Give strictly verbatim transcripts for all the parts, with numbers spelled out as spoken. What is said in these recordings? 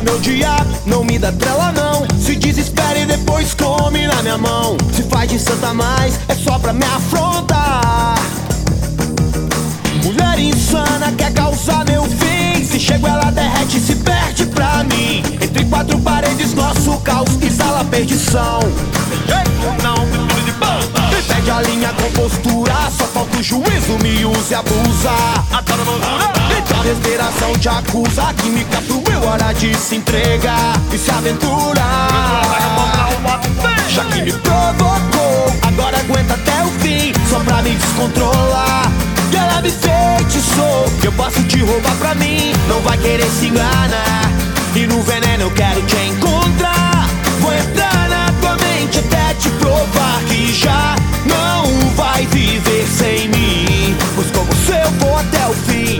pra me odiar, não me dá trela não. Se desespera e depois come na minha mão. Se faz de santa, mas é só pra me afrontar. Mulher insana quer causar meu fim. Se chego ela derrete e se perde pra mim. Entre quatro paredes nosso caos exala perdição. Não, tudo de bamba. Me pede a linha com postura, só falta o juízo, me usa e abusa. Então a respiração te acusa, química fluiu, hora de se entregar e se aventurar. Já que me provocou, agora aguenta até o fim, só pra me descontrolar. E ela me feitiçou, eu posso te roubar pra mim, não vai querer se enganar. E no veneno eu quero te encontrar. Vou entrar na tua mente até te provar que já não vai viver sem mim, pois com você eu vou até o fim.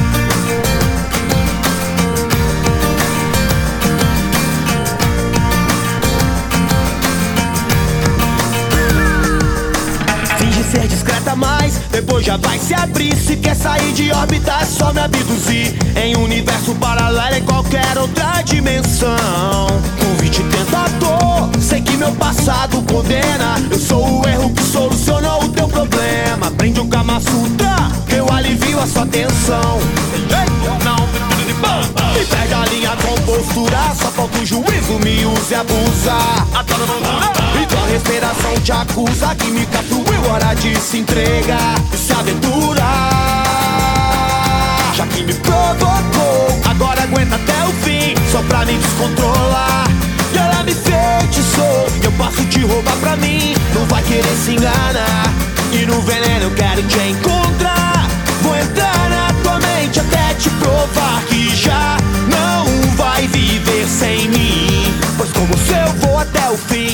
Finge ser discreta, mas depois já vai se abrir. Se quer sair de órbita é só me abduzir. Em um universo paralelo, em qualquer outra dimensão. Convite tentador, sei que meu passado condena. Eu sou o erro que solucionou o teu problema. Prende o Kama Sutra, que eu alivio a sua tensão. Não, tudo de bamba. Me perde a linha com postura, só falta o juízo, me usa e abusa. Então a respiração te acusa, química fluiu, hora de se entregar e se aventurar. Já que me provocou, agora aguenta até o fim, só pra me descontrolar. E ela me feitiçou, eu posso te roubar pra mim, não vai querer se enganar. E no veneno eu quero te encontrar. Vou entrar na tua mente até te provar que já não vai viver sem mim, pois com você eu vou até o fim.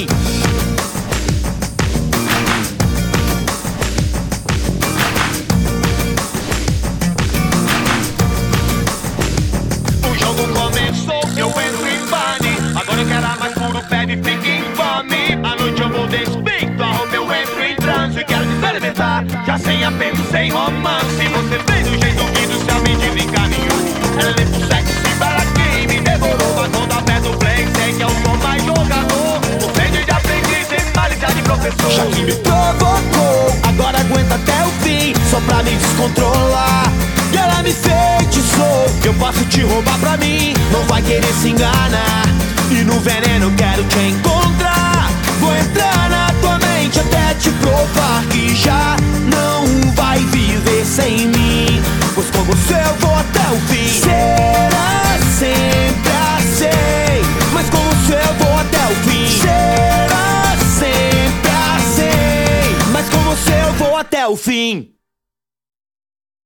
O jogo começou, eu entro em pane. Agora eu quero a mais puro, pede, fica infame. À noite eu vou despinto, a roupa eu entro em transe. Quero te experimentar, já sem apego, sem romance. Você fez do jeito que do céu me desencaminhou. Ela lê pro sexo, se para quem me devorou. Mas quando aperta o play, sei que eu sou mais jogador. O sede de aprendiz e malícia de professor. Já que me provocou, agora aguenta até o fim, só pra me descontrolar. E ela me feitiçou, eu posso te roubar pra mim, não vai querer se enganar. E no veneno eu quero te encontrar. Vou entrar na tua mente até te provar que já não vai viver sem mim, pois com você eu vou até o fim. Será sempre assim, mas com você eu vou até o fim. Será sempre assim, mas com você eu vou até o fim.